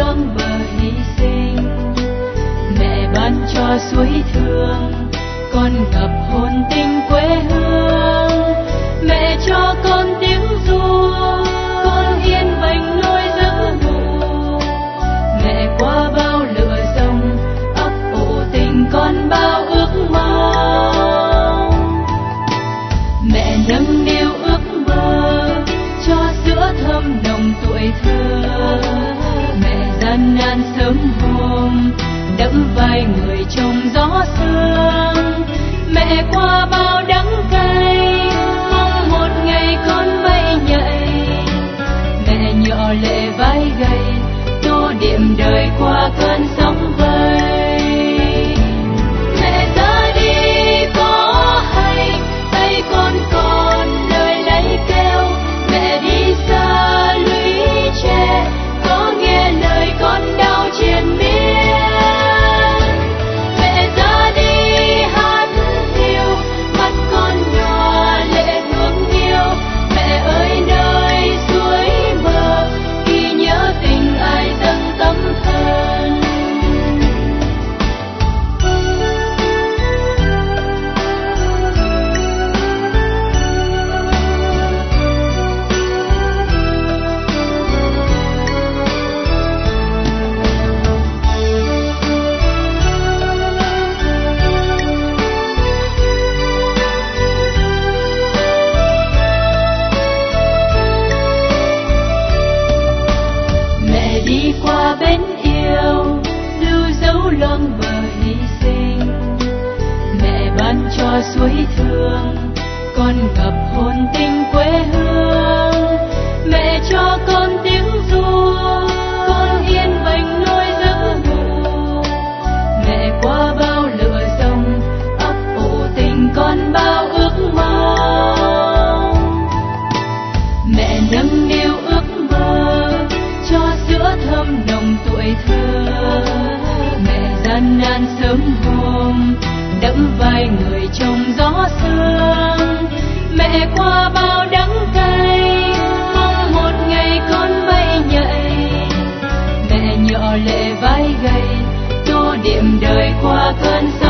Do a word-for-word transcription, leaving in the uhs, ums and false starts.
loang bờ hy sinh. Mẹ ban cho suối thương, con gặp hồn tình quê hương. Mẹ cho con tiếng ru, con yên bình nuôi giấc ngủ. Mẹ qua bao lửa sông, ấp ủ tình con bao ước mong. Mẹ nâng niu ước mơ, cho sữa thơm nồng tuổi thơ. Mẹ gian nan sớm hôm, đẫm vai người trong gió sương. Mẹ qua bao đắng cay, mong một ngày con bay nhảy. Mẹ nhỏ lệ vai gầy, tô điểm đời qua cơn sóng vây. Mẹ ra đi có hay, tay con còn lời lấy kêu. Mẹ đi xa lũy tre, có nghe lời con đau triền miên. Mẹ ra đi hát hiu, mắt con nhỏ lệ thương yêu. Mẹ ơi nơi suối bờ, ghi nhớ tình ai dâng tâm thân. Mẹ đi qua bến yêu, lưu dấu loang bờ hy sinh. Mẹ ban cho suối thương, con gặp hồn tình quê hương. Mẹ cho con tiếng ru, con yên bình nuôi giấc ngủ. Mẹ qua bao lửa sông, ấp ủ tình con bao ước mong. Mẹ nâng niu ước mơ, cho sữa thơm nồng tuổi thơ. Mẹ gian nan sớm hôm, đẫm vai người trong gió sương. Mẹ qua bao đắng cay, mong một ngày con bay nhảy. Mẹ nhỏ lệ vai gầy, tô điểm đời qua cơn sóng.